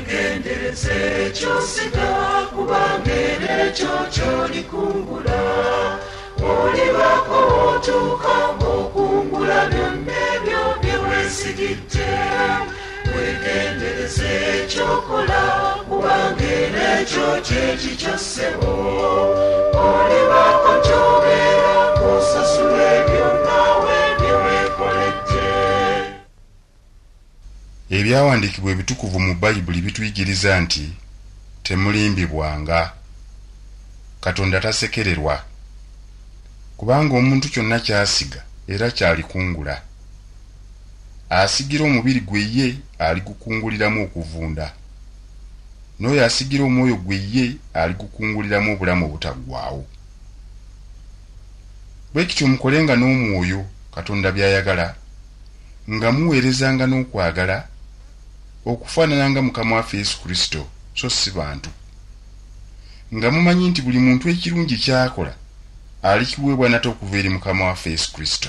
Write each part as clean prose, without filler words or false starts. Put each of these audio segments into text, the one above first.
wegendereze ky'osiga kubanga ekyo ky'olikungula olibako otuuka ng'okungula byonna ebyo bye weesigidde wegendereze ekyokola kubanga ekyo kyekikyo ssebo olibako ky'obeera ng'osasula ebyo naawe bye weekoledde. Ebyawandiikibwa ebitukuvu mu Bayibuli bituyigiriza nti temulimbibwanga. Katonda tasekererwa kubanga omuntu kyonna ky'asiga era kyalikungula. Asigira omubiri gwe ye aligukunguliramu okuvunda, n'oyo asigira omwoyo gwe ye aligukunguliramu obulamu obutaggwaawo. Bwe kityo mukolenga n'omwoyo Katonda by'ayagala, nga muweerezanga n'okwagala okufaanananga Mukama waffe Yesu Kristo, so si bantu, nga mumanyi nti buli muntu ekirungi ky'akola alikiweebwa nate okuva eri Mukama waffe Yesu Kristo.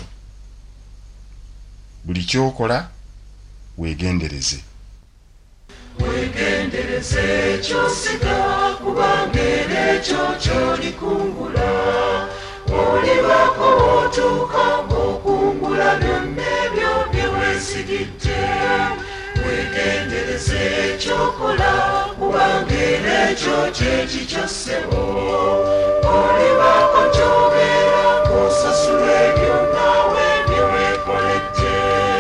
Buli kyokola weegendereze. Weegendereze ky'osiga kubanga ekyo ky'olikungula olibako otuuka ng'okungula byonna ebyo bye weesigidde weegendereze ekyokola kubanga ekyo kyekikyo ssebo olibako ky'obeera ng'osasula ebyo naawe bye weekoledde.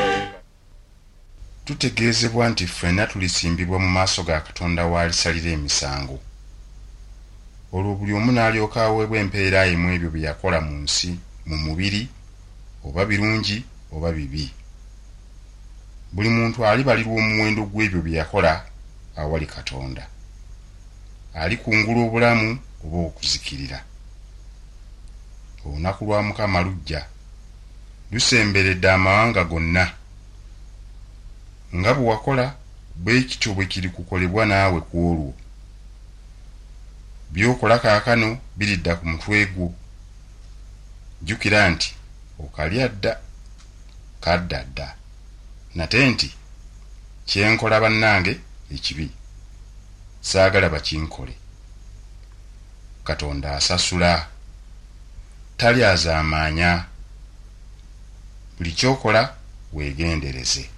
Tutegeezebwa nti ffenna tulisimbibwa mu maaso ga Katonda w'alisalira emisango. Olwo buli omu n'alyoka aweebwa empeera ye mu ebyo bye yakola mu nsi, mu mubiri, oba birungi oba bibi. Buli muntu alibalirwa omuwendo gw'ebyo bye yakola awali Katonda. Alikungula obulamu oba okuzikirira. Olunaku lwa Mukama lujja, lusemberedde amawanga gonna. Nga bwe wakola bwe kityo bwe kiri kukolebwa naawe ku olwo. By'okola kaakano biridda ku mutwe gwo. Jjukira nti okalya dda, kadda dda. Nate nti kyenkola bannange ekibi, saagala bakinkole. Katonda asasula, talyazaamaanya. Buli kyokola weegendereze.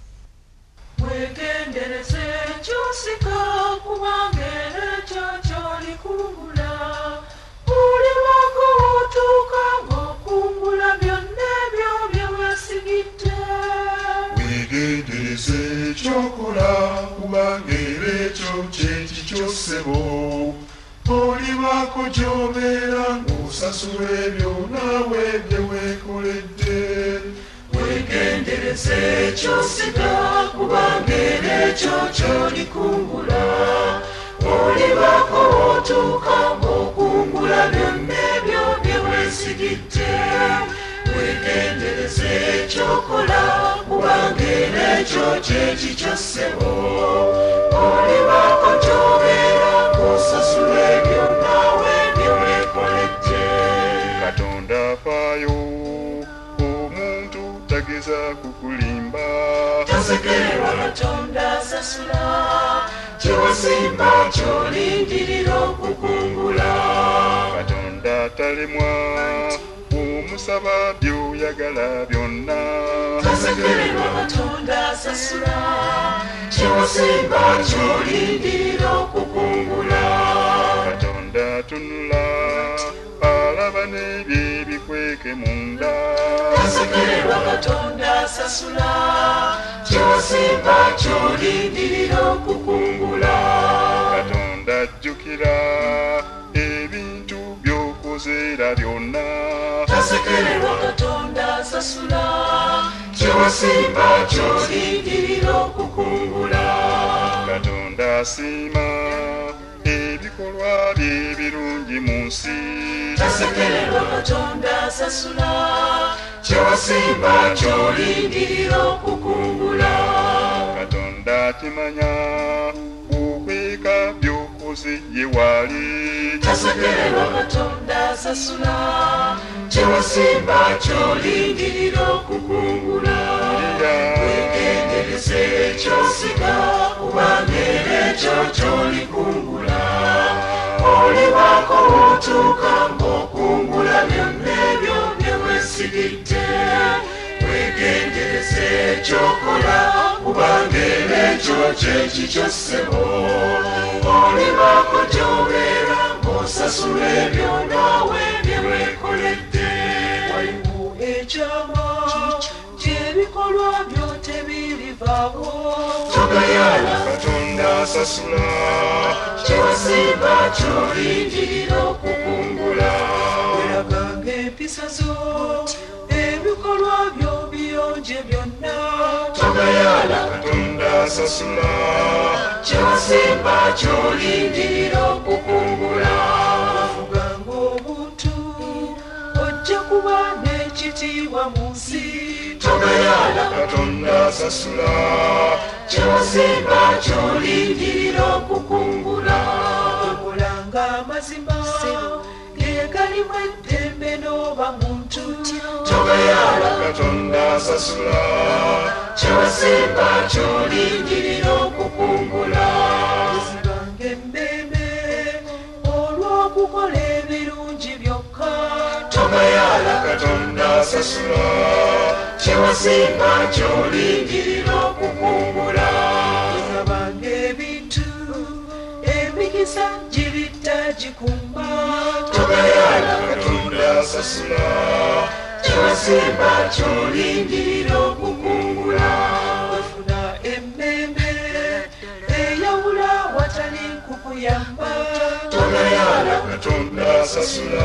Weegendereze ky'osiga kubanga ekyo ky'olikungula olibako otuuka ng'okungula byonna ebyo bye weesigidde. Weegendereze ekyokola kubanga ekyo kyekikyo ssebo olibako gy'obeera ng'osasula ebyo naawe bye weekoledde. Weegendereze ky'osiga kubanga ekyo ky'olikungula olibako otuuka ng'okungula byonna ebyo bye weesigidde weegendereze ekyokola kubanga ekyo kyekikyo ssebo olibako gy'obeera ng'osasula ebyo naawe bye weekoledde. Katonda afaayo, omuntu tageza kukulimba. Tasekererwa Katonda asasula, kyewasimba ky'olindirira okukungula. Katonda talemwa, omusaba by'oyagala byonna. Tasekererwa Katonda asasula, kyewasimba ky'olindirira okukungula. Katonda atunula, alaba n'ebyo ebikweke munda. Tasekererwa Katonda asasula, kyewasimba ky'olindirira okukungula. Katonda ajjukira ebintu by'okozeera byonna. Tasekererwa Katonda asasula, kyewasimba ky'olindirira okukungula. Katonda asiima ebikolwa bye ebirungi mu nsi. Tasekererwa Katonda asasula, kyewasimba ky'olindirira okukungula. Katonda akimanya okweka by'okoze ye waali. Tasekererwa Katonda asasula, kyewasimba ky'olindirira okukungula. Weegendereze ky'osiga kubanga ekyo bw'otuuka ng'okungula byonna ebyo bye weesigidde weegendereze ekyokola kubanga era ekyo kyekikyo ssebo olibaako gy'obeera ng'osasula ebyo naawe bye weekoledde waliwo ekyama ky'ebikolwa byo tebirivaawo togayala Katonda asasula kyewasimba ky'olindirira okukungula weraganga empisa zo ebikolwa byo biyonje byonna togayala Katonda asasula kyewasimba ky'olindirira okukungula wafuganga obuntu ojja kuba n'ekitiibwa mu nsi togayala Katonda asasula kyewasimba ky'olindirira okukungula okolanga amazima gegalimu eddembe n'oba muntu togayala Katonda asasula kyewasimba ky'olindirira okukungula zibanga emmeme olw'okukola ebirungi byokka togayala Katonda asasula kyewasimba ky'olindirira okukungula zabanga ebintu emikisa gibitta gikumba togayala Katonda asasula kyewasimba ky'olindirira okukungula wefuna emmeme eyawula watali kukuyamba togayala Katonda asasula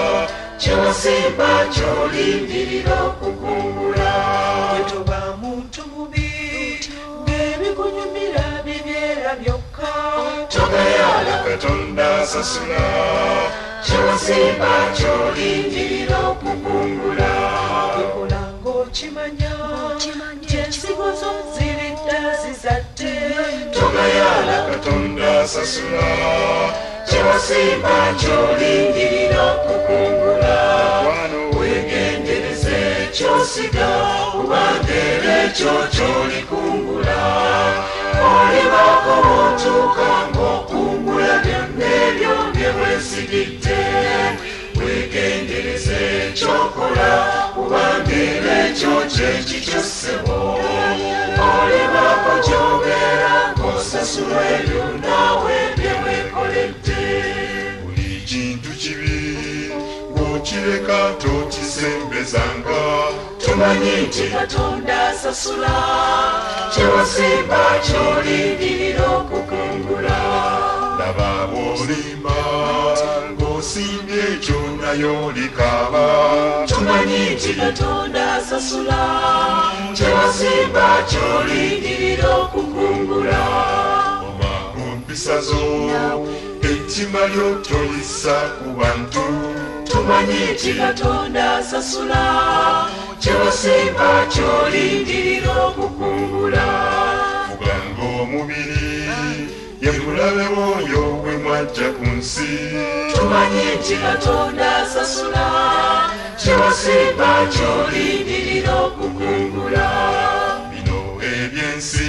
kyewasimba ky'olindirira okukungula wetoba muntu mubi ng'ebikunyumira bibyera byokka togayala Katonda asasula kyewasimba ky'olindirira okukungula okola ng'okimanya ensigo zo ziridda zizadde togayala Katonda asasula kyewasimba ky'olindirira okukungula wano weegendereze ekyosiga kubanga era ekyo ky'olikungula olibaako bw'otuuka ng'okungula byonna ebyo bye weesigidde weegendereze ekyokola kubanga era ekyo kyekikyo ssebo olibaako gy'obeera ng'osasula ebyo naawe bye weekoledde buli kintu kibi ng'okireka tokisembezanga tumanyi nti katonda asasula kyewasimba ky'olindirira okukungula laba bw'olimba ng'osimbye ekyo nayo likaaba tumanyi nti katonda asasula kyewasimba ky'olindirira okukungula oba ku mpisa zo ettima lyo tolissa ku bantu tumanyi nti katonda asasula kyewasimba ky'olindirira okukungula fuga ng'omubiri ye mulabe w'oyo bwe mwajja ku nsi tumanyi nti katonda asasula kyewasimba ky'olindirira okukungula bino eby'ensi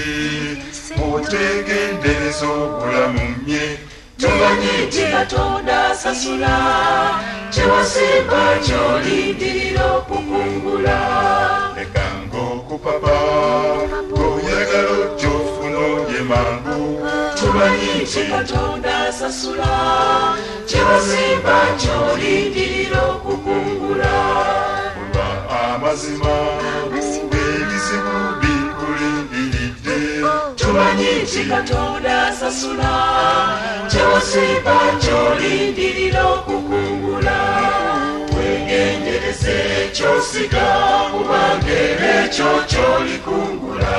otegendereza obulamu mmye tumanyi nti katonda asasula kyewasimba ky'olindirira okukungula leka ng'okupapa ng'oyagala ojja ofuna oye mangu tumanyi nti katonda asasula kyewasimba ky'olindirira okukungula olwa amazima ebizibu bikulindiridde tumanyi nti katonda asasula kyewasimba ky'olindirira okukungula weegendereze ekyosiga kubanga era ekyo ky'olikungula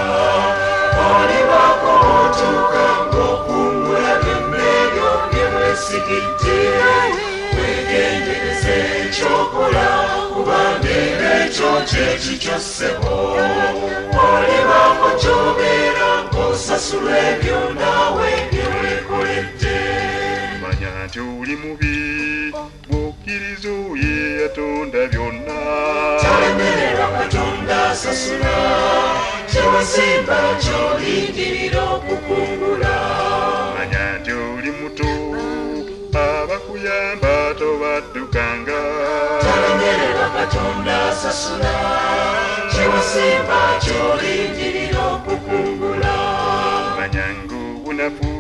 olibaako otuuka ng'okungula byonna ebyo bye weesigidde weegendereze ekyokola kubanga era ekyo kyekikyo ssebo olibaako gy'obeera ng'osasula ebyo naawe bye weekoledde manya nti oli mubi bw'okkiriza oyo eyatonda byonna talemererwa katonda asasula kyewasimba ky'olindirira okukungula manya nti oli muto abakuyamba toba sasula kyewasimba kyolindirira okukungula manyangu bunafu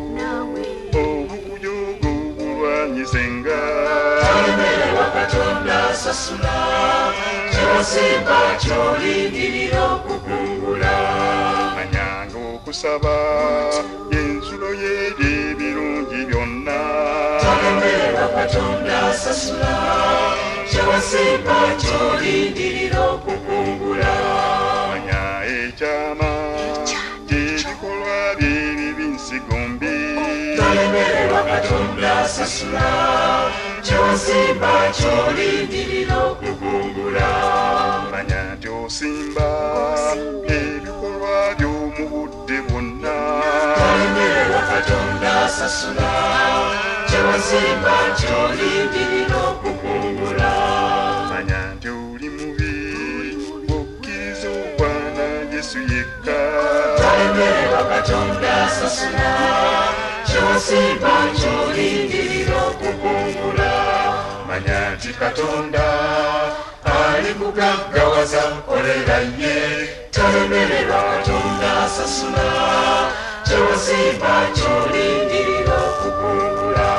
obukujogo bulwanyisenga tolemererwa katonda sasula kyewasimba kyolindirira okukungula manyangu okusaba ensulo y'ebirungi byonna tolemererwa katonda sasula kyewasimba kyolindirira okukungula manya ekyama gy'ebikolwa by'ebibi nsigombi tolemererwa katonda sasula kyewasimba kyolindirira okukungula manya nti osimba ebikolwa by'omu budde bwonna tolemererwa katonda sasula kyewasimba kyolindirira okukungula manya nti oli mubi okkiriza okwana Yesu yekka tolemererwa katonda sasula kyewasimba kyolindirira okukungula manya nti katonda ali kugaggawaza kolera ye tolemererwa katonda sasula kyewasimba kyolindirira okukungula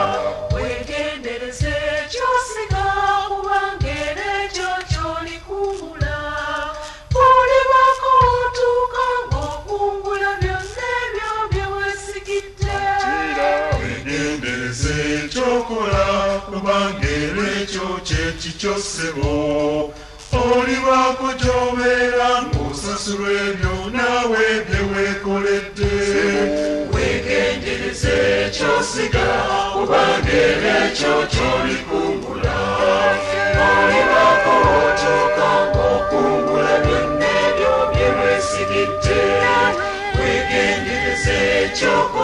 wegendereze kyosiga kubanga era ekyo kyolikungula olibako otuuka ng'okungula byonna ebyo byeweesigidde wegendereze ekyokola kubanga era ekyo kyekikyo ssebo olibako gy'obeera ng'osasulwa ebyo naawe byeweekoledde wegendereze ekyosiga kubanga era ekyo kyolikungula olibako otuuka ng'okungula byonna ebyo byeweesigidde wegendereze ekyokola